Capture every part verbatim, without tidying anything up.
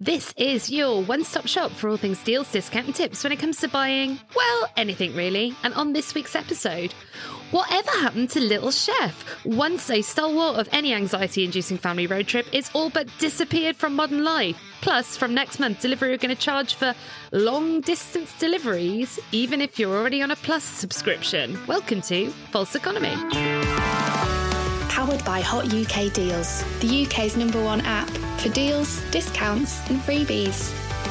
This is your one-stop shop for all things deals, discount and tips when it comes to buying, well, anything really. And on this week's episode, whatever happened to Little Chef? Once a stalwart of any anxiety-inducing family road trip, it's all but disappeared from modern life. Plus, from next month, Deliveroo are going to charge for long-distance deliveries, even if you're already on a Plus subscription. Welcome to False Economy. Powered by Hot U K Deals, the U K's number one app for deals, discounts and freebies.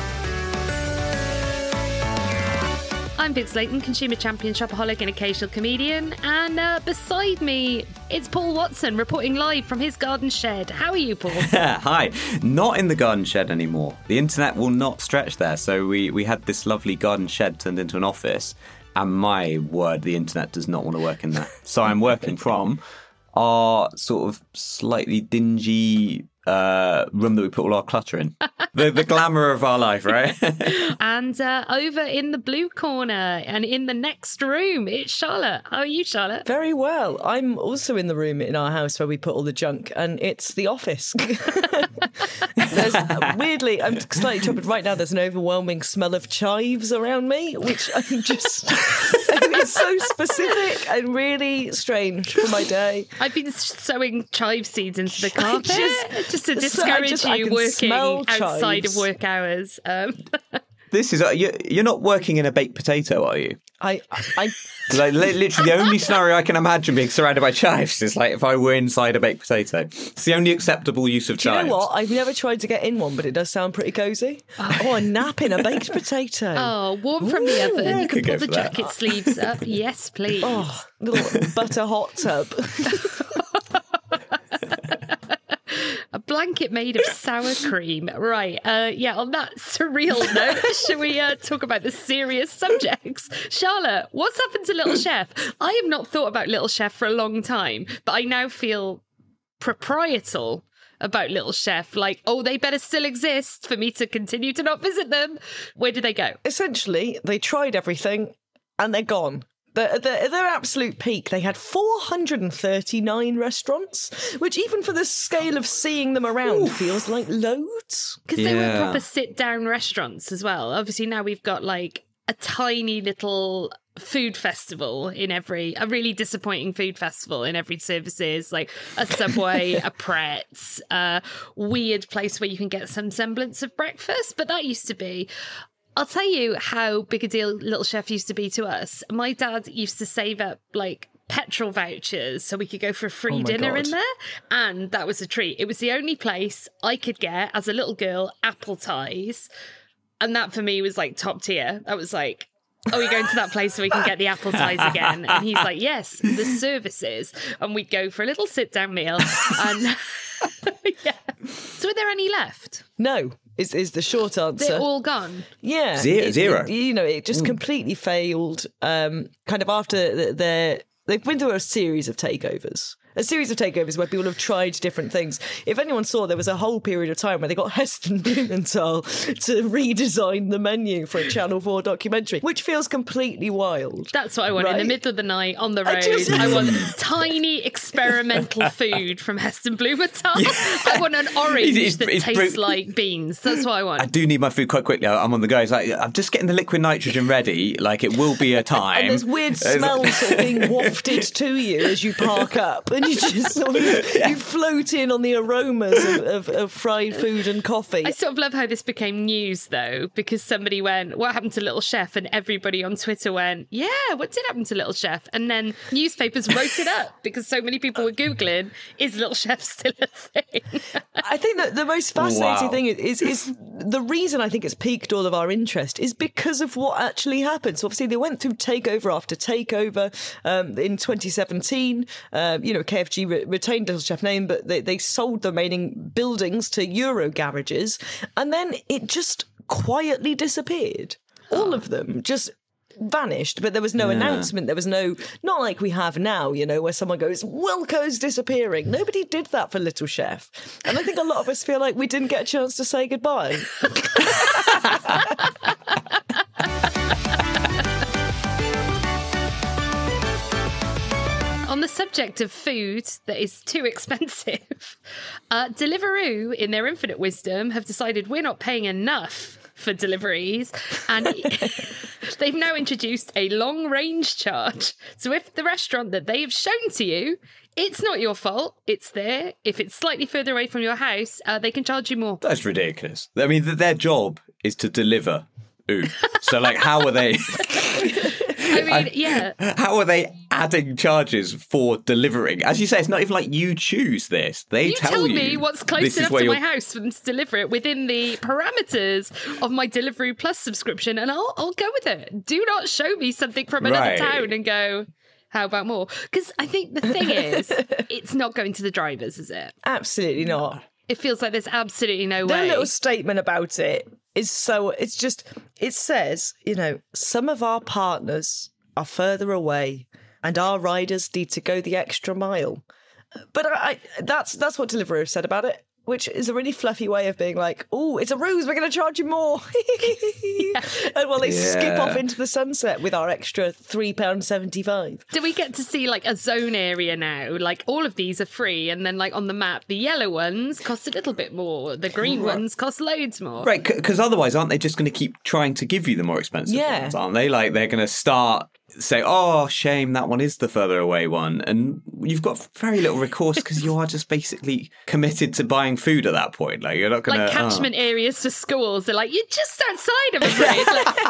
I'm Big Slayton, consumer champion, shopaholic and occasional comedian. And uh, beside me, it's Paul Watson reporting live from his garden shed. How are you, Paul? Hi. Not in the garden shed anymore. The internet will not stretch there. So we, we had this lovely garden shed turned into an office. And my word, the internet does not want to work in there. So I'm working from our sort of slightly dingy uh, room that we put all our clutter in. The, the glamour of our life, right? And uh, over in the blue corner and in the next room, it's Charlotte. How are you, Charlotte? Very well. I'm also in the room in our house where we put all the junk, and it's the office. There's, weirdly, I'm slightly troubled right now. There's an overwhelming smell of chives around me, which I'm just... it's so specific and really strange for my day. I've been sowing chive seeds into the carpet just, just to so I discourage just, I you can working smell outside chives. of work hours. Um. This is... Uh, you, you're not working in a baked potato, are you? I... I Like, li- literally, the only scenario I can imagine being surrounded by chives is like if I were inside a baked potato. It's the only acceptable use of Do you chives. know what? I've never tried to get in one, but it does sound pretty cosy. Oh, a nap in a baked potato. Oh, warm from the oven. yeah, I You can could go pull the for that. jacket sleeves up. Yes, please. Oh, little butter hot tub. A blanket made of sour cream. Right. Uh, yeah, on that surreal note, shall we uh, talk about the serious subjects? Charlotte, what's happened to Little Chef? I have not thought about Little Chef for a long time, but I now feel proprietal about Little Chef. Like, oh, they better still exist for me to continue to not visit them. Where did they go? Essentially, they tried everything and they're gone. At their, their absolute peak, they had four hundred thirty-nine restaurants, which even for the scale of seeing them around Oof. feels like loads. Because they were Yeah. proper sit-down restaurants as well. Obviously, now we've got like a tiny little food festival in every, a really disappointing food festival in every services, like a Subway, a Pret, a weird place where you can get some semblance of breakfast. But that used to be... I'll tell you how big a deal Little Chef used to be to us. My dad used to save up like petrol vouchers so we could go for a free Oh my dinner God. in there. And that was a treat. It was the only place I could get, as a little girl, apple ties. And that for me was like top tier. That was like, oh, we're going to that place so we can get the apple ties again. And he's like, yes, the services. And we'd go for a little sit-down meal. And yeah. So are there any left? No, is is the short answer. They're all gone. Yeah. Zero- It- zero. it- you know, it just completely failed. Um, kind of after their... They've been through a series of takeovers. A series of takeovers where people have tried different things. If anyone saw, there was a whole period of time where they got Heston Blumenthal to redesign the menu for a Channel four documentary, which feels completely wild. That's what I want. In the Right? middle of the night, on the road, I I, just- want tiny experimental food from Heston Blumenthal. I want an orange It's- it's- that it's tastes bru- like beans. That's what I want. I do need my food quite quickly. I'm on the go. It's like, I'm just getting the liquid nitrogen ready. Like, it will be a time. And there's weird smells sort of being wafted to you as you park up, and you just sort of you float in on the aromas of, of, of fried food and coffee. I sort of love how this became news, though, because somebody went, what happened to Little Chef? And everybody on Twitter went, yeah, what did happen to Little Chef? And then newspapers wrote it up because so many people were Googling, is Little Chef still a thing? I think that the most fascinating Wow. thing is, is the reason I think it's piqued all of our interest is because of what actually happened. So obviously they went through takeover after takeover um, in twenty seventeen. Um, you know, K F G re- retained Little Chef name, but they, they sold the remaining buildings to Euro garages, and then it just quietly disappeared. All of them just vanished, but there was no Yeah. announcement. There was no, not like we have now, you know, where someone goes, Wilco's disappearing. Nobody did that for Little Chef. And I think a lot of us feel like we didn't get a chance to say goodbye. On the subject of food that is too expensive, uh, Deliveroo, in their infinite wisdom, have decided we're not paying enough for deliveries, and they've now introduced a long-range charge. So if the restaurant that they've shown to you, it's not your fault, it's there. If it's slightly further away from your house, uh, they can charge you more. That's ridiculous. I mean, th- their job is to deliver. Ooh. So, like, how are they... I mean, yeah. How are they adding charges for delivering? As you say, it's not even like you choose this. They you tell, tell you me what's close enough to you're... my house for them to deliver it within the parameters of my Deliveroo Plus subscription, and I'll I'll go with it. Do not show me something from another Right. town and go, how about more? Because I think the thing is, it's not going to the drivers, is it? Absolutely not. It feels like there's absolutely no Their way. little statement about it is so, it's just, it says, you know, some of our partners are further away and our riders need to go the extra mile. But I, I that's that's what Deliveroo said about it, which is a really fluffy way of being like, oh, it's a ruse, we're going to charge you more. yeah. And well, they Yeah. skip off into the sunset with our extra three pounds seventy-five. Do we get to see like a zone area now? Like all of these are free, and then like on the map, the yellow ones cost a little bit more. The green Right. ones cost loads more. Right, because otherwise, aren't they just going to keep trying to give you the more expensive Yeah. ones, aren't they? Like, they're going to start... say, oh, shame, that one is the further away one. And you've got very little recourse because you are just basically committed to buying food at that point. Like, you're not going to... Like catchment areas for schools. They're like, you're just outside, I'm afraid.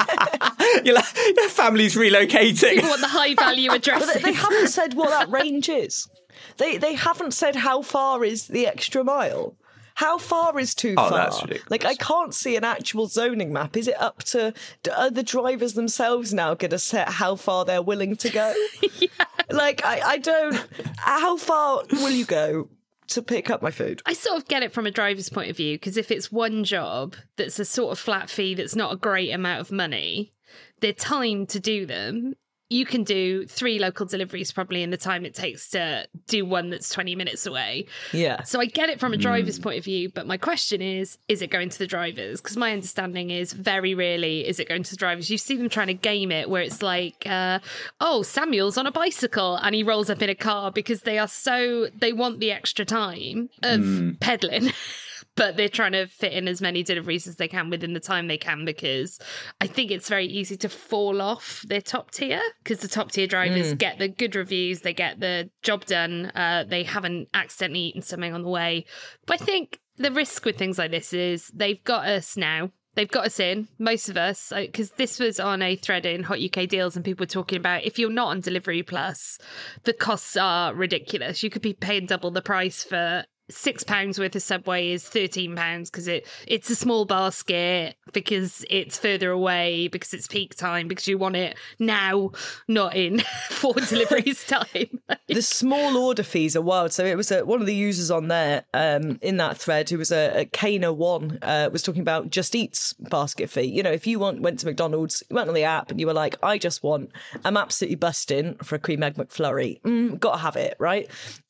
Like, You're like, your family's relocating. people want the high value But addresses. they, they haven't said what that range is. They they haven't said how far is the extra mile. How far is too Oh, far? that's ridiculous. Like, I can't see an actual zoning map. Is it up to... Are the drivers themselves now going to set how far they're willing to go? yeah. Like, I, I don't... How far will you go to pick up my food? I sort of get it from a driver's point of view, because if it's one job that's a sort of flat fee that's not a great amount of money, they're timed to do them. You can do three local deliveries probably in the time it takes to do one that's twenty minutes away. Yeah. So I get it from a driver's point of view, but my question is, is it going to the drivers? Because my understanding is very rarely is it going to the drivers. You see them trying to game it where it's like, uh, oh, Samuel's on a bicycle and he rolls up in a car, because they are so, they want the extra time of Mm. peddling. But they're trying to fit in as many deliveries as they can within the time they can, because I think it's very easy to fall off their top tier, because the top tier drivers Mm. get the good reviews, they get the job done, uh, they haven't accidentally eaten something on the way. But I think the risk with things like this is they've got us now. They've got us in, most of us, because this was on a thread in Hot U K Deals and people were talking about if you're not on Delivery Plus, the costs are ridiculous. You could be paying double the price for six pounds worth of Subway is thirteen pounds because it it's a small basket, because it's further away, because it's peak time, because you want it now, not in four deliveries time. The small order fees are wild. So it was a, one of the users on there um, in that thread who was a, a Kana one uh, was talking about Just Eat's basket fee. You know, if you want, went to McDonald's, you went on the app and you were like, I just want, I'm absolutely busting for a cream egg McFlurry. Mm, gotta have it, right?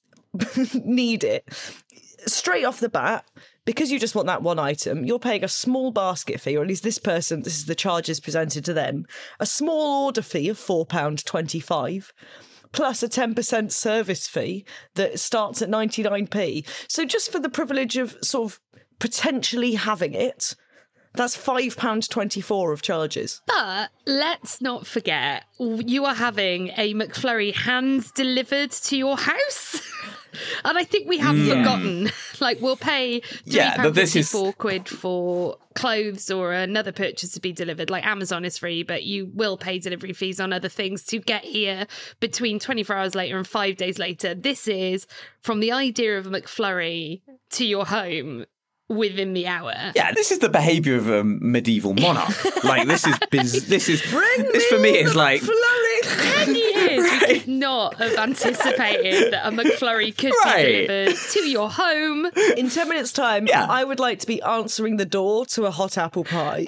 Need it. Straight off the bat, because you just want that one item, you're paying a small basket fee, or at least this person, this is the charges presented to them, a small order fee of four pounds twenty-five. Plus a ten percent service fee that starts at ninety-nine p. So just for the privilege of sort of potentially having it, that's five pounds twenty-four of charges. But let's not forget, you are having a McFlurry hand delivered to your house. And I think we have Yeah. forgotten. Like, we'll pay Yeah, but this is- three pounds fifty-four quid for clothes or another purchase to be delivered. Like, Amazon is free, but you will pay delivery fees on other things to get here between twenty-four hours later and five days later. This is from the idea of a McFlurry to your home within the hour. Yeah, this is the behaviour of a medieval monarch. Like, this is biz- this is this for me is like ten years we could not have anticipated that a McFlurry could Right. be delivered to your home. In ten minutes' time, Yeah. I would like to be answering the door to a hot apple pie.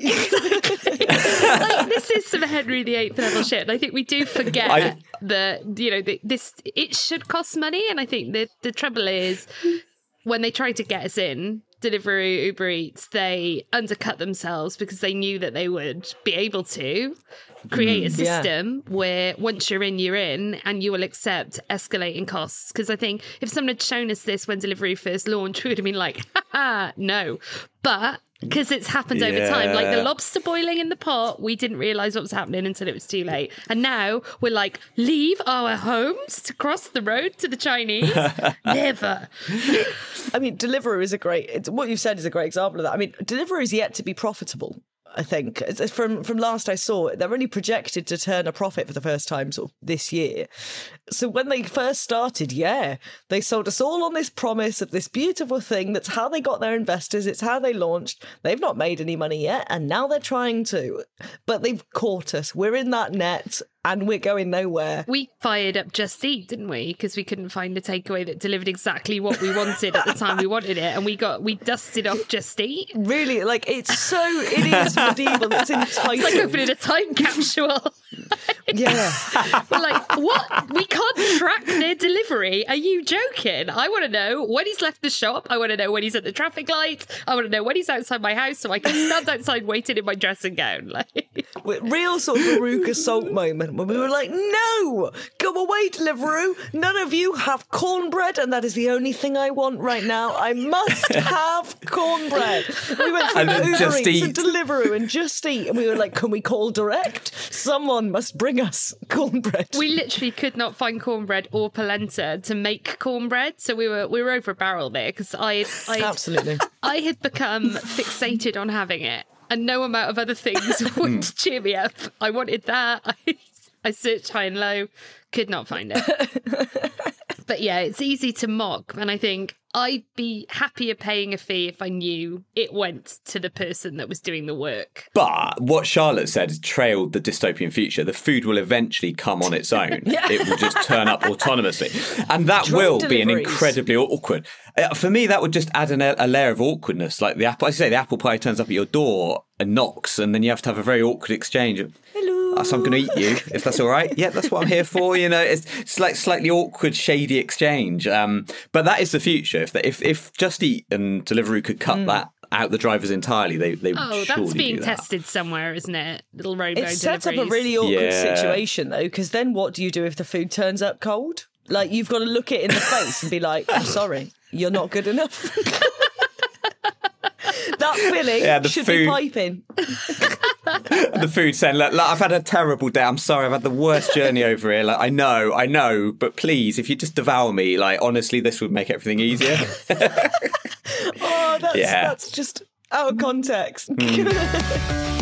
Like, this is some Henry the Eighth level shit. And I think we do forget I- that, you know, that this, it should cost money. And I think the, the trouble is, when they try to get us in, Deliveroo, Uber Eats, they undercut themselves because they knew that they would be able to create a system yeah. where once you're in, you're in, and you will accept escalating costs. Because I think if someone had shown us this when Deliveroo first launched, we would have been like, ha no. But because it's happened yeah. over time, like the lobster boiling in the pot, we didn't realise what was happening until it was too late. And now we're like, leave our homes to cross the road to the Chinese? Never. I mean, Deliveroo is a great, it's, what you've said is a great example of that. I mean, Deliveroo is yet to be profitable. I think from from last I saw, they're only projected to turn a profit for the first time sort of this year. So when they first started, yeah, they sold us all on this promise of this beautiful thing. That's how they got their investors. It's how they launched. They've not made any money yet, and now they're trying to. But they've caught us. We're in that net. And we're going nowhere. We fired up Just Eat, didn't we? Because we couldn't find a takeaway that delivered exactly what we wanted at the time we wanted it. And we got we dusted off Just Eat. Really? Like, it's so, it is medieval. It's entitled. It's like opening a time capsule. Yeah. We're like, what? We can't track their delivery? Are you joking? I want to know when he's left the shop. I want to know when he's at the traffic light. I want to know when he's outside my house so I can stand outside waiting in my dressing gown. Like, real sort of Veruca Salt moment. When we were like, no, go away, Deliveroo. None of you have cornbread, and that is the only thing I want right now. I must have cornbread. We went from Uber Eats and Deliveroo and Just Eat, and we were like, can we call direct? Someone must bring us cornbread. We literally could not find cornbread or polenta to make cornbread, so we were we were over a barrel there because I I absolutely I had become fixated on having it, and no amount of other things would cheer me up. I wanted that. I, I searched high and low, could not find it. But yeah, it's easy to mock. And I think I'd be happier paying a fee if I knew it went to the person that was doing the work. But what Charlotte said is trailed the dystopian future. The food will eventually come on its own. Yeah. It will just turn up autonomously. And that Drone will deliveries. be an incredibly awkward. Uh, for me, that would just add an, a layer of awkwardness. Like the apple, as you say, the apple pie turns up at your door and knocks, and then you have to have a very awkward exchange of, hello. So I'm going to eat you, if that's all right. Yeah, that's what I'm here for. You know, it's, it's like slightly awkward, shady exchange. Um, but that is the future. If if if Just Eat and Deliveroo could cut mm. that out the drivers entirely, they they would oh, surely that's being do that. tested somewhere, isn't it? Little robo It sets up a really awkward yeah. situation though, because then what do you do if the food turns up cold? Like, you've got to look it in the face and be like, I'm sorry, you're not good enough. That filling yeah, should food. be piping. The food saying, look, look, I've had a terrible day. I'm sorry, I've had the worst journey over here. Like, I know, I know, but please, if you just devour me, like, honestly, this would make everything easier. Oh, that's, yeah. that's just out of context. Mm.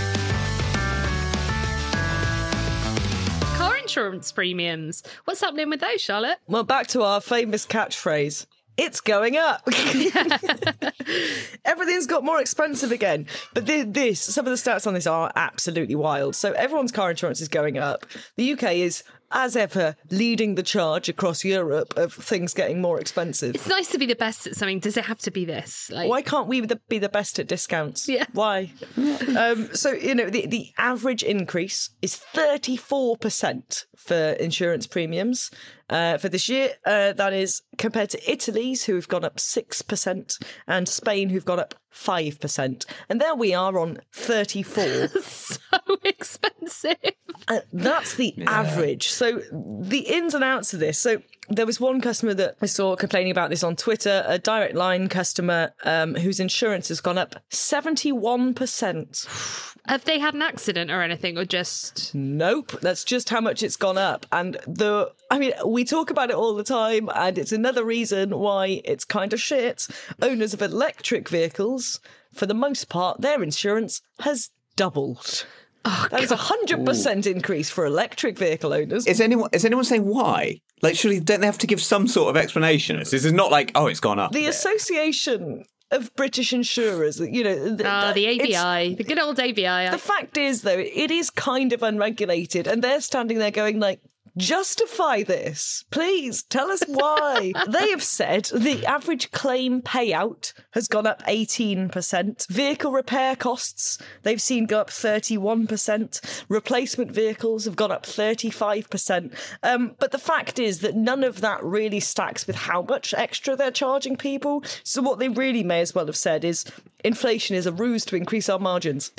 Car insurance premiums. What's happening with those, Charlotte? Well, back to our famous catchphrase. It's going up. Everything's got more expensive again. But this, some of the stats on this are absolutely wild. So everyone's car insurance is going up. The U K is, as ever, leading the charge across Europe of things getting more expensive. It's nice to be the best at something. Does it have to be this? Like... Why can't we be the best at discounts? Yeah. Why? um, so, you know, the, the average increase is thirty-four percent for insurance premiums. Uh, for this year, uh, that is compared to Italy's, who have gone up six percent, and Spain, who've gone up five percent. And there we are on thirty-four. So expensive. Uh, that's the yeah. average. So the ins and outs of this. So there was one customer that I saw complaining about this on Twitter, a Direct Line customer um, whose insurance has gone up seventy-one percent. Have they had an accident or anything, or just... Nope, that's just how much it's gone up. And the, I mean, we talk about it all the time, and it's another reason why it's kind of shit. Owners of electric vehicles, for the most part, their insurance has doubled. Oh, That's a hundred percent increase for electric vehicle owners. Is anyone is anyone saying why? Like, surely don't they have to give some sort of explanation? This is not like, oh, it's gone up. The Association of British Insurers, you know, the, oh, the A B I, the good old A B I. The fact is, though, it is kind of unregulated, and they're standing there going like, Justify this. Please tell us why. They have said the average claim payout has gone up eighteen percent. Vehicle repair costs, they've seen go up thirty-one percent. Replacement vehicles have gone up thirty-five percent. Um, but the fact is that none of that really stacks with how much extra they're charging people. So what they really may as well have said is inflation is a ruse to increase our margins.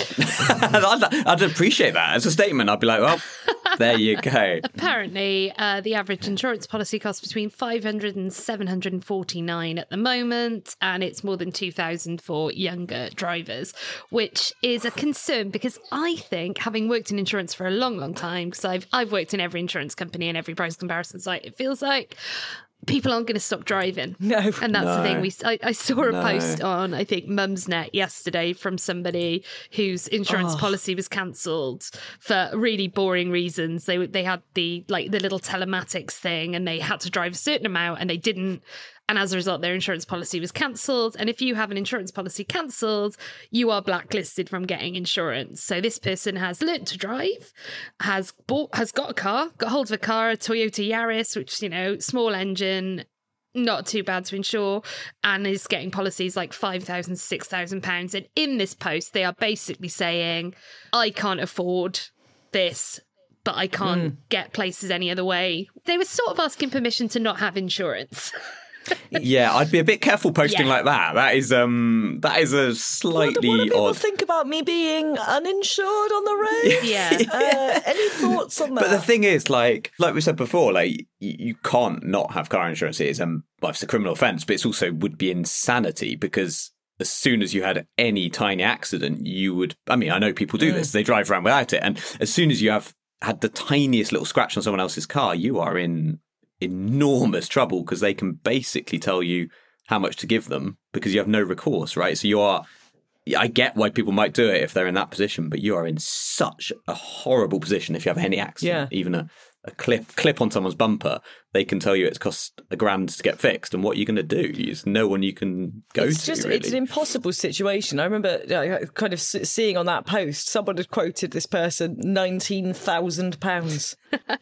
I'd, I'd appreciate that as a statement. I'd be like, well, there you go. Apparently, uh, the average insurance policy costs between five hundred and seven hundred forty-nine at the moment, and it's more than two thousand for younger drivers, which is a concern because I think, having worked in insurance for a long, long time, because I've, I've worked in every insurance company and every price comparison site, it feels like people aren't going to stop driving. No. And that's No. the thing. We I, I saw a No. post on, I think, Mumsnet yesterday from somebody whose insurance Oh. policy was cancelled for really boring reasons. They they had the like the little telematics thing and they had to drive a certain amount and they didn't. And as a result, their insurance policy was cancelled. And if you have an insurance policy cancelled, you are blacklisted from getting insurance. So this person has learnt to drive, has bought, has got a car, got hold of a car, a Toyota Yaris, which, you know, small engine, not too bad to insure, and is getting policies like five thousand, six thousand pounds. And in this post, they are basically saying, I can't afford this, but I can't mm. get places any other way. They were sort of asking permission to not have insurance. Yeah, I'd be a bit careful posting Yeah. like that. That is um, that is a What do, slightly what do people odd. think about me being uninsured on the road? Yeah. Uh, any thoughts on that? But the thing is, like, like we said before, like you, you can't not have car insurance. It is um, well, it's a criminal offence, but it's also would be insanity because as soon as you had any tiny accident, you would. I mean, I know people do Mm. this; they drive around without it, and as soon as you have had the tiniest little scratch on someone else's car, you are in enormous trouble because they can basically tell you how much to give them because you have no recourse, right? So you are, I get why people might do it if they're in that position, but you are in such a horrible position if you have any accident, Yeah. even a, a clip clip on someone's bumper, they can tell you it's cost a grand to get fixed, and what you're going to do, there's no one you can go it's to, just really. it's an impossible situation. I remember uh, kind of s- seeing on that post, someone had quoted this person nineteen thousand pounds.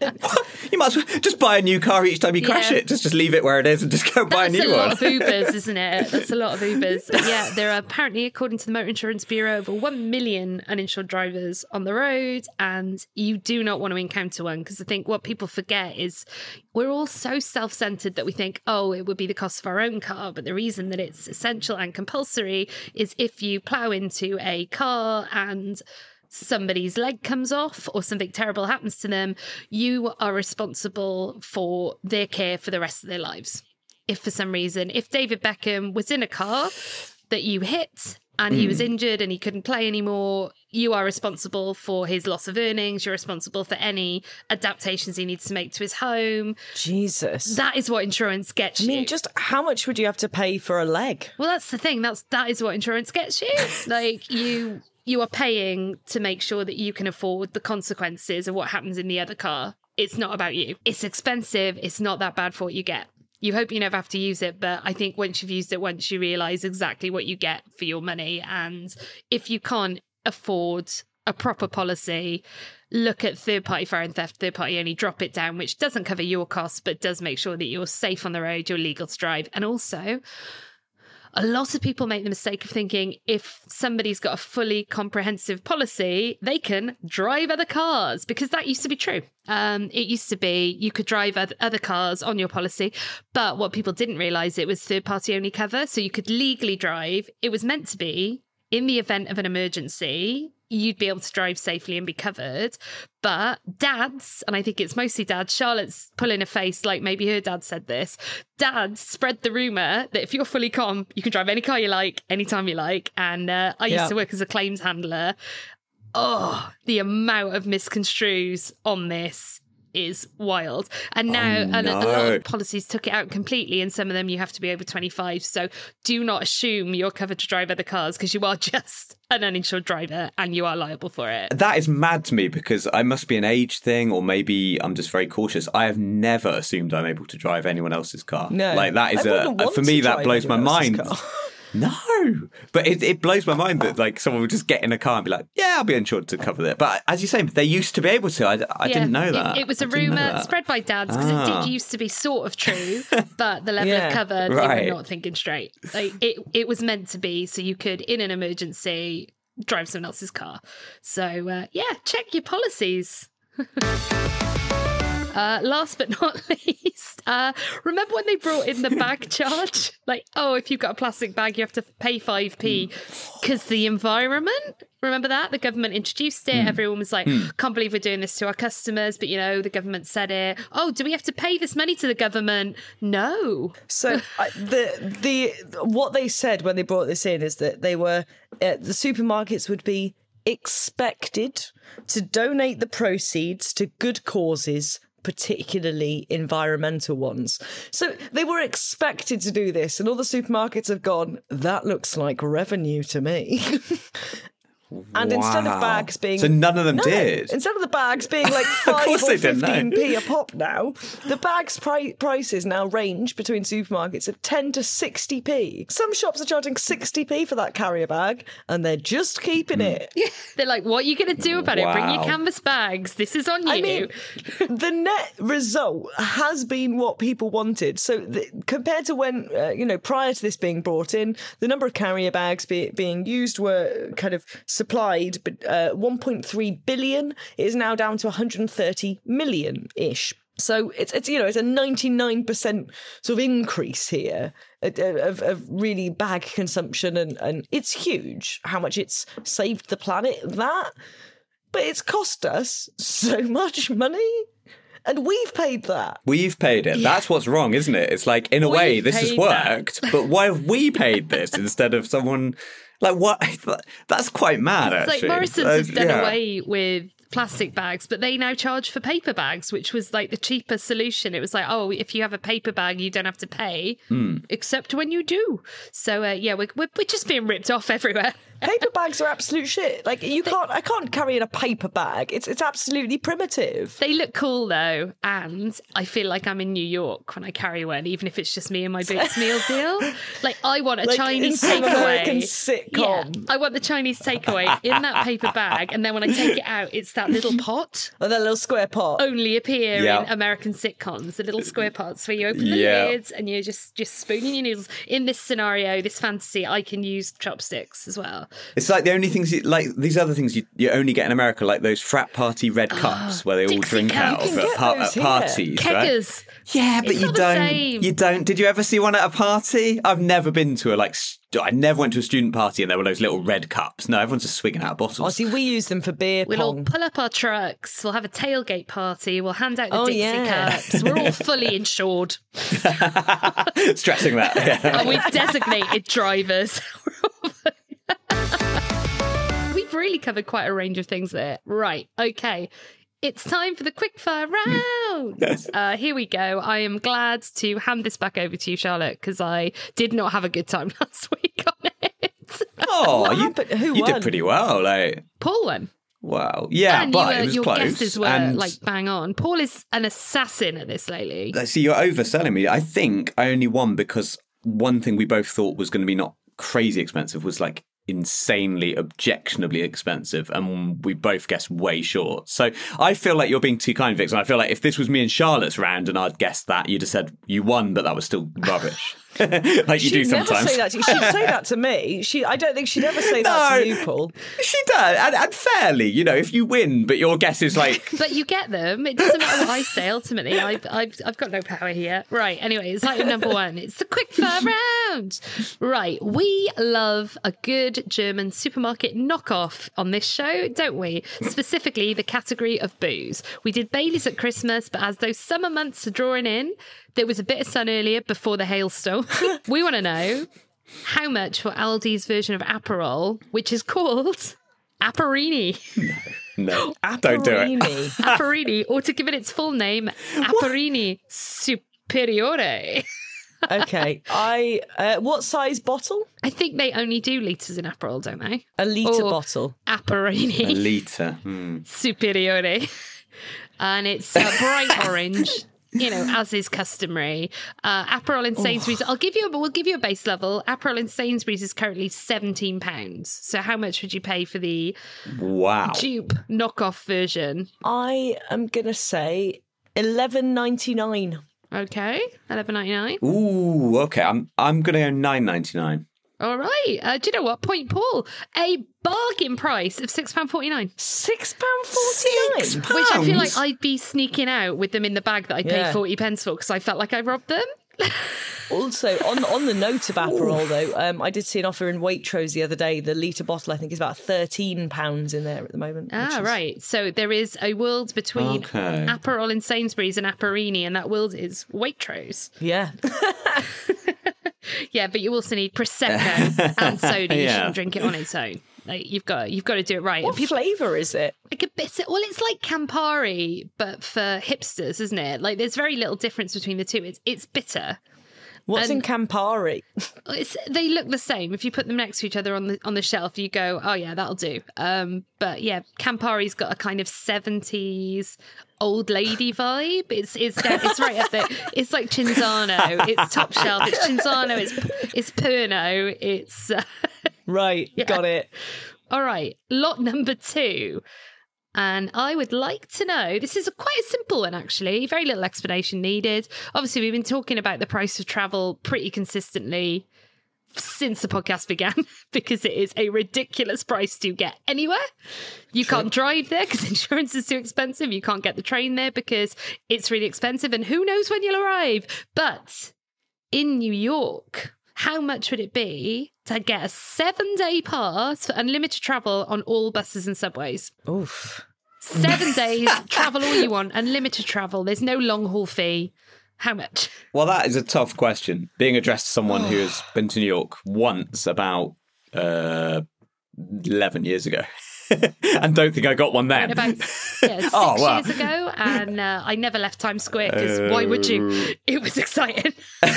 You might as well just buy a new car each time you crash Yeah. it. Just just leave it where it is and just go buy a That's new a one. lot of Ubers, isn't it? That's a lot of Ubers. But yeah, there are apparently, according to the Motor Insurance Bureau, over one million uninsured drivers on the road, and you do not want to encounter one because I think what people forget is we're all so self-centered that we think, oh, it would be the cost of our own car. But the reason that it's essential and compulsory is if you plough into a car and somebody's leg comes off or something terrible happens to them, you are responsible for their care for the rest of their lives. If for some reason, if David Beckham was in a car that you hit and he was injured and he couldn't play anymore, you are responsible for his loss of earnings. You're responsible for any adaptations he needs to make to his home. Jesus. That is what insurance gets I you. mean, just how much would you have to pay for a leg? Well, that's the thing. That's that is what insurance gets you. Like you you are paying to make sure that you can afford the consequences of what happens in the other car. It's not about you. It's expensive. It's not that bad for what you get. You hope you never have to use it, but I think once you've used it once, you realise exactly what you get for your money. And if you can't afford a proper policy, look at third-party fire and theft, third-party only, drop it down, which doesn't cover your costs, but does make sure that you're safe on the road, you're legal to drive. And also, a lot of people make the mistake of thinking if somebody's got a fully comprehensive policy, they can drive other cars, because that used to be true. Um, it used to be you could drive other cars on your policy, but what people didn't realise, it was third-party only cover, so you could legally drive. It was meant to be, in the event of an emergency, you'd be able to drive safely and be covered. But dads, and I think it's mostly dads, Charlotte's pulling a face like maybe her dad said this, dads spread the rumour that if you're fully com, you can drive any car you like, anytime you like. And uh, I used Yeah. to work as a claims handler. Oh, the amount of misconstrues on this is wild. And now Oh, and a, a lot no. of policies took it out completely, and some of them you have to be over twenty-five. So do not assume you're covered to drive other cars, because you are just an uninsured driver and you are liable for it. That is mad to me, because I must be an age thing, or maybe I'm just very cautious. I have never assumed I'm able to drive anyone else's car. No. Like that is I a, wouldn't a want for me to that drive blows my anyone else's mind. car. No, but it, it blows my mind that like someone would just get in a car and be like, "Yeah, I'll be insured to cover that." But as you say, they used to be able to. I, I Yeah, didn't know that. It, it was a I didn't know rumour that. spread by dads because Ah. it did used to be sort of true, but the level Yeah, of cover, they right. were not thinking straight. Like it, it was meant to be so you could, in an emergency, drive someone else's car. So uh, yeah, check your policies. Uh, last but not least, uh, remember when they brought in the bag charge? Like, oh, if you've got a plastic bag, you have to pay five p because the environment. Remember that? The government introduced it. Everyone was like, can't believe we're doing this to our customers. But, you know, the government said it. Oh, do we have to pay this money to the government? No. So I, the the what they said when they brought this in is that they were uh, the supermarkets would be expected to donate the proceeds to good causes, particularly environmental ones. So they were expected to do this, and all the supermarkets have gone, that looks like revenue to me. And instead of Wow. bags being... So none of them No, did? Instead of the bags being like five course or they didn't, no. fifteen p a pop now, the bags pri- prices now range between supermarkets of ten to sixty p. Some shops are charging sixty p for that carrier bag, and they're just keeping it. They're like, what are you going to do about it? Bring your Wow. canvas bags. This is on you. I mean, the net result has been what people wanted. So the, compared to when, uh, you know, prior to this being brought in, the number of carrier bags be, being used were kind of supplied, but uh, one point three billion. It is now down to one hundred thirty million-ish. So it's, it's you know, it's a ninety-nine percent sort of increase here of, of, of really bag consumption, and, and it's huge how much it's saved the planet, that. But it's cost us so much money, and we've paid that. We've paid it. That's what's wrong, isn't it? It's like, in a way, We've this has paid that. worked, but why have we paid this instead of someone... Like, what? That's quite mad, It's actually. like Morrison's Uh, has done yeah. away with plastic bags, but they now charge for paper bags, which was like the cheaper solution. It was like, oh, if you have a paper bag, you don't have to pay, Hmm. except when you do. So, uh, yeah, we're, we're, we're just being ripped off everywhere. Paper bags are absolute shit. Like you can't, I can't carry in a paper bag. It's it's absolutely primitive. They look cool, though, and I feel like I'm in New York when I carry one, even if it's just me and my Boots meal deal. Like, I want a Like Chinese in some takeaway. American Yeah, sitcom. I want the Chinese takeaway in that paper bag, and then when I take it out, it's that little pot. Or that little square pot. Only appear Yeah. in American sitcoms, the little square pots where you open the Yeah. lids and you're just just spooning your noodles. In this scenario, this fantasy, I can use chopsticks as well. It's like the only things, you, like these other things you, you only get in America, like those frat party red cups where they all Ah, Dixie drink out cups. of You can at, get par- those at here. parties, right? Keggers. Yeah, but It's you not the don't. same. You don't. Did you ever see one at a party? I've never been to a like. St- I never went to a student party and there were those little red cups. No, everyone's just swigging out of bottles. Oh, see, we use them for beer We'll all pong. pull up our trucks. We'll have a tailgate party. We'll hand out the Oh, Dixie yeah. cups. We're all fully insured. Stressing that. Yeah. And we've designated drivers. We've really covered quite a range of things there. Right. Okay. It's time for the quickfire round. uh, here we go. I am glad to hand this back over to you, Charlotte, because I did not have a good time last week on it. Oh, you, happened? Who you won? did pretty well. Like, Paul won. wow. Yeah, and but you were, it was your close. guesses were and like bang on. Paul is an assassin at this lately. Like, see, you're overselling me. I think I only won because one thing we both thought was going to be not crazy expensive was like insanely objectionably expensive, and we both guessed way short. So I feel like you're being too kind, Vix, and I feel like if this was me and Charlotte's round and I'd guessed that, you'd have said you won, but that was still rubbish. Like you She'd do never sometimes. say that to you. She'd say that to me. She, I don't think she'd ever say that No. to you, Paul. She does, and, and fairly, you know, if you win, but your guess is like, But you get them. It doesn't matter what I say. Ultimately, I've I've I've got no power here. Right. Anyway, it's item number one. It's the quickfire round. Right. We love a good German supermarket knockoff on this show, don't we? Specifically, the category of booze. We did Baileys at Christmas, but as those summer months are drawing in, there was a bit of sun earlier before the hailstorm. We want to know how much for Aldi's version of Aperol, which is called Aperini. no, don't do it. Aperini. Aperini, or to give it its full name, Aperini Superiore. Okay. I. Uh, what size bottle? I think they only do litres in Aperol, don't they? A litre Or bottle. Aperini A litre. Hmm. Superiore. And it's uh, bright orange. you know, as is customary. Uh, Aperol in Sainsbury's, I'll give you a, we'll give you a base level. Aperol in Sainsbury's is currently seventeen pounds. So how much would you pay for the Wow. dupe knockoff version? I am going to say eleven ninety-nine. Okay, eleven ninety-nine. Ooh, okay. I'm I'm gonna go nine ninety nine. All right. Uh, do you know what? Point Paul, a bargain price of six pounds forty-nine. six pounds forty-nine. Six Which I feel like pounds? I'd be sneaking out with them in the bag that I paid Yeah. forty pence for because I felt like I robbed them. Also, on on the note of Aperol, though, um, I did see an offer in Waitrose the other day. The litre bottle, I think, is about thirteen pounds in there at the moment. which Ah, is- right. So there is a world between Okay. Aperol in Sainsbury's and Aperini, and that world is Waitrose. Yeah. Yeah, but you also need Prosecco and soda. You Yeah. shouldn't drink it on its own. Like you've got, you've got to do it right. What And people flavour is it? like a bit. Well, it's like Campari, but for hipsters, isn't it? Like there's very little difference between the two. It's it's bitter. What's And- in Campari? It's, they look the same. If you put them next to each other on the on the shelf, you go, oh yeah, that'll do. Um, but yeah, Campari's got a kind of seventies old lady vibe. It's it's down, it's right up there. It's like Cinzano. It's top shelf. It's Cinzano. It's it's Pernod. It's uh, Right, got it. all right. Lot number two. And I would like to know, this is a quite a simple one, actually. Very little explanation needed. Obviously, we've been talking about the price of travel pretty consistently since the podcast began, because it is a ridiculous price to get anywhere. You can't drive there because insurance is too expensive. You can't get the train there because it's really expensive. And who knows when you'll arrive. But in New York, how much would it be to get a seven-day pass for unlimited travel on all buses and subways? Oof. Seven days, travel all you want, unlimited travel. There's no long-haul fee. How much? Well, that is a tough question. Being addressed to someone who has been to New York once about uh, eleven years ago. And don't think I got one then. And about yeah, six Oh, wow. years ago, and uh, I never left Times Square because why would you? It was exciting.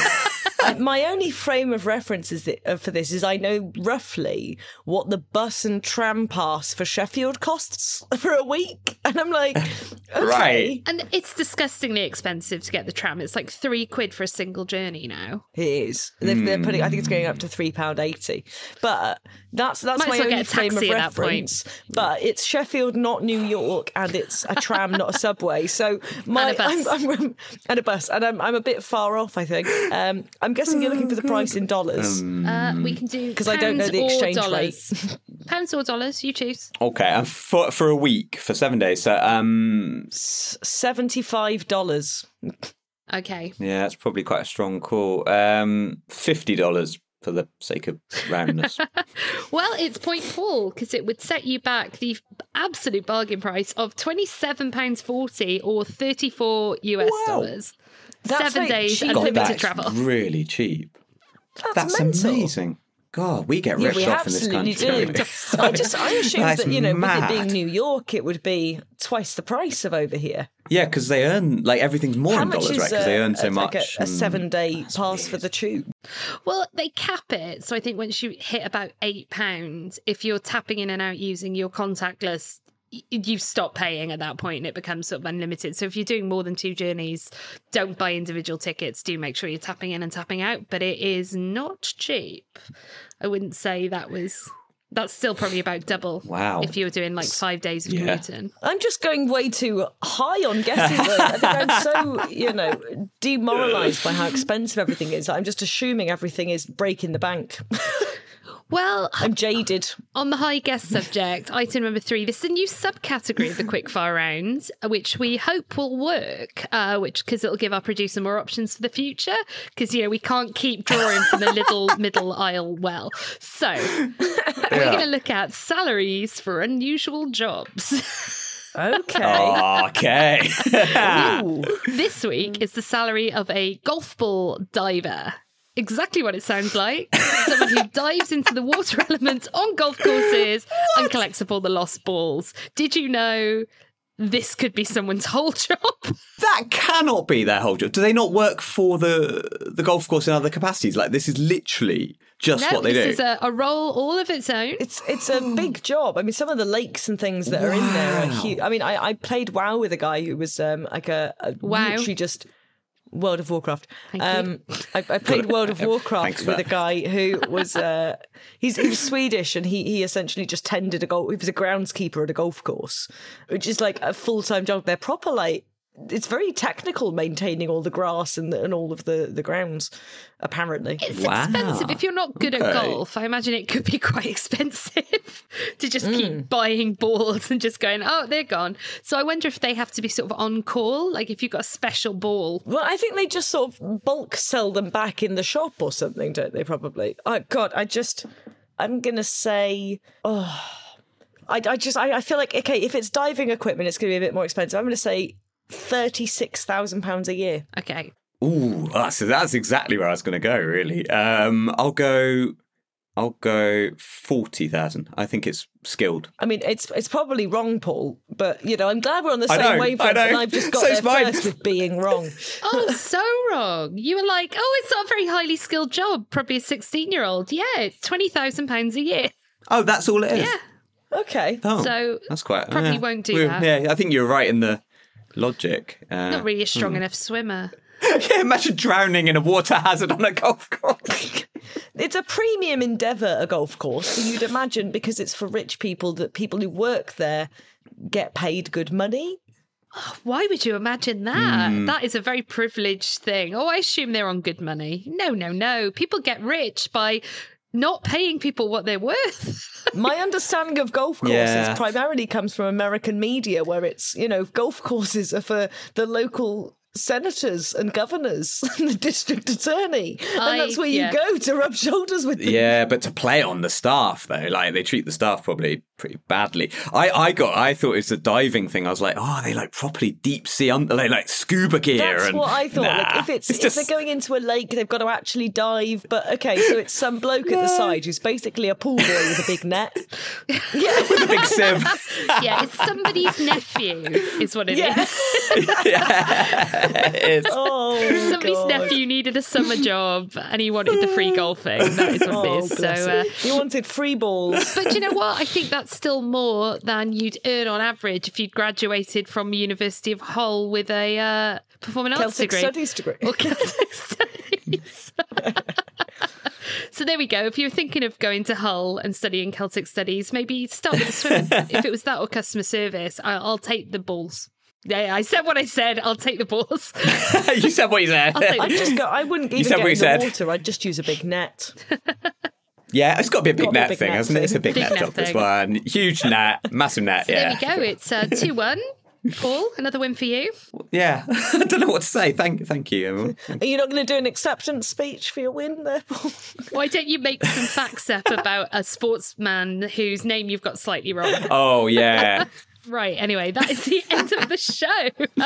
Uh, my only frame of reference is that, uh, for this is I know roughly what the bus and tram pass for Sheffield costs for a week. And I'm like, okay. Right. And it's disgustingly expensive to get the tram. It's like three quid for a single journey now. It is. They're, they're putting. I think it's going up to three pound eighty. But that's that's Might as my well get only a frame of taxi at that point. reference. But it's Sheffield, not New York, and it's a tram, not a subway. So my And a bus. I'm, I'm, and a bus, and I'm I'm a bit far off. I think. Um, I'm guessing you're looking for the price in dollars. Uh, we can do Because I don't know pounds the or exchange dollars. Pounds or dollars, you choose. Okay, and for for a week, for seven days. So, um, Seventy-five dollars. Okay. yeah, that's probably quite a strong call. Um, fifty dollars for the sake of roundness. Well, it's point four because it would set you back the absolute bargain price of twenty-seven pounds forty or thirty-four US Wow. dollars. That's Seven like days, cheap. God, unlimited that's travel. really cheap. That's, That's mental. amazing. God, we get Yeah, ripped we off in this absolutely country. do. don't we? I just I assumed That's that, you know, with mad. it being New York, it would be twice the price of over here. Yeah, because they earn, like, everything's more How in much dollars, is right? Because they uh, earn so uh, much. like a, a and- seven-day pass for the tube? Well, they cap it. So I think once you hit about eight pounds, if you're tapping in and out using your contactless, y- you stop paying at that point and it becomes sort of unlimited. So if you're doing more than two journeys, don't buy individual tickets. Do make sure you're tapping in and tapping out. But it is not cheap. I wouldn't say that was... That's still probably about double. Wow. If you were doing like five days of Yeah. commuting. I'm just going way too high on guessing. Though. I think I'm so, you know, demoralised by how expensive everything is. I'm just assuming everything is breaking the bank. Well, I'm jaded. on the high guess subject, item number three, this is a new subcategory of the quickfire round, which we hope will work, uh, which because it'll give our producer more options for the future, because, you know, we can't keep drawing from the little middle aisle well. So we're going to look at salaries for unusual jobs. Okay. Okay. Ooh. This week is the salary of a golf ball diver. Exactly what it sounds like. Someone who dives into the water element on golf courses and collects up all the lost balls. Did you know this could be someone's whole job? That cannot be their whole job. Do they not work for the the golf course in other capacities? Like, this is literally just No, what they this do. is a, a role all of its own. It's it's a big job. I mean, some of the lakes and things that are in there are huge. I mean, I, I played WoW with a guy who was um, like a, a Wow. literally just World of Warcraft. Thank um, I, I played World of Warcraft Thanks for with a that. guy who was uh, he's he was Swedish, and he he essentially just tended a golf. He was a groundskeeper at a golf course, which is like a full time job. They're proper like. It's very technical maintaining all the grass and, the, and all of the, the grounds, apparently. It's Wow. expensive. If you're not good Okay. at golf, I imagine it could be quite expensive to just Mm. keep buying balls and just going, oh, they're gone. So I wonder if they have to be sort of on call, like if you've got a special ball. Well, I think they just sort of bulk sell them back in the shop or something, don't they, probably? Oh, God, I just... I'm going to say... Oh... I, I just... I, I feel like, okay, if it's diving equipment, it's going to be a bit more expensive. I'm going to say thirty-six thousand pounds a year. Okay. Ooh, that's that's exactly where I was going to go. Really, um, I'll go. I'll go forty thousand. I think it's skilled. I mean, it's it's probably wrong, Paul, but, you know, I'm glad we're on the I same know, wavelength, I know. and I've just got So's there mine. first with being wrong. Oh, so wrong. You were like, oh, it's not a very highly skilled job. Probably a sixteen-year-old. Yeah, it's twenty thousand pounds a year. Oh, that's all it is. Yeah. Okay. Oh, So that's quite. probably yeah. won't do We're- that. Yeah, I think you're right in the logic. Uh, Not really a strong enough swimmer. yeah, imagine drowning in a water hazard on a golf course. It's a premium endeavour, a golf course. So you'd imagine, because it's for rich people, that people who work there get paid good money. Why would you imagine that? Hmm. That is a very privileged thing. Oh, I assume they're on good money. No, no, no. People get rich by not paying people what they're worth. My understanding of golf courses Yeah. primarily comes from American media, where it's, you know, golf courses are for the local senators and governors and the district attorney. And I- that's where yeah. you go to rub shoulders with them. Yeah, but to play on the staff though, like they treat the staff probably pretty badly. I, I got, I thought it was a diving thing. I was like, oh, they like properly deep sea under, they like scuba gear. That's and, what I thought. Nah, like if it's, it's if just, they're going into a lake, they've got to actually dive. But okay, so it's some bloke at the side who's basically a pool boy with a big net. Yeah, with a big sieve. Yeah, it's somebody's nephew, is what it is. yeah. yeah, it is. Oh, Somebody's God. nephew needed a summer job and he wanted the free golfing. That is what Oh, it is. So, bless uh, him. He wanted free balls. but do you know what? I think that's still more than you'd earn on average if you'd graduated from University of Hull with a uh, performing arts Celtic degree. studies degree. Or Celtic studies. So there we go. If you're thinking of going to Hull and studying Celtic studies, maybe start with the swimming. If it was that or customer service, I- I'll take the balls. Yeah, I said what I said. I'll take the balls. You said what you said. I'll take I'd just go. I wouldn't even said get what in you the said. water. I'd just use a big net. Yeah, it's got to be a big Got to be a net big thing, net hasn't it? It's a big, Big net net job, this thing. one. Huge net, massive net, So yeah. there we go. It's uh, two one. Paul, another win for you. Yeah, I don't know what to say. Thank, thank you. everyone. Are you not going to do an acceptance speech for your win there, Paul? Why don't you make some facts up about a sportsman whose name you've got slightly wrong? Oh, yeah. Right, anyway, that is the end of the show.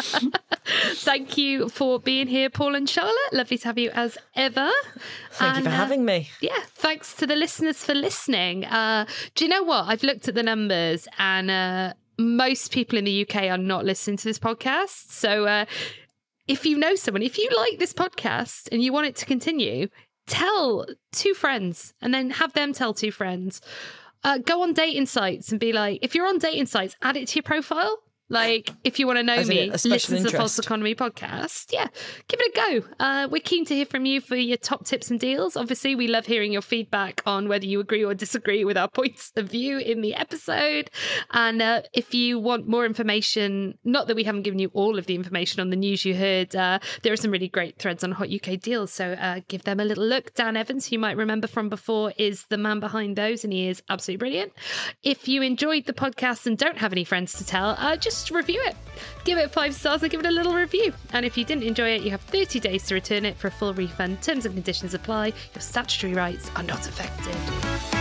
Thank you for being here, Paul and Charlotte. Lovely to have you as ever. Thank you for And, uh, having me. Yeah, thanks to the listeners for listening. Uh, do you know what? I've looked at the numbers and uh, most people in the U K are not listening to this podcast. So uh, if you know someone, if you like this podcast and you want it to continue, tell two friends and then have them tell two friends. Uh, go on dating sites and be like, if you're on dating sites, add it to your profile. Like, if you want to know As in me, a special listen to the False interest. Economy podcast. Yeah, give it a go. Uh, we're keen to hear from you for your top tips and deals. Obviously, we love hearing your feedback on whether you agree or disagree with our points of view in the episode. And uh, if you want more information, not that we haven't given you all of the information on the news you heard, uh, there are some really great threads on Hot U K Deals. So uh, give them a little look. Dan Evans, who you might remember from before, is the man behind those, and he is absolutely brilliant. If you enjoyed the podcast and don't have any friends to tell, uh, just review it. Give it five stars and give it a little review. And if you didn't enjoy it, you have thirty days to return it for a full refund. Terms and conditions apply. Your statutory rights are not affected.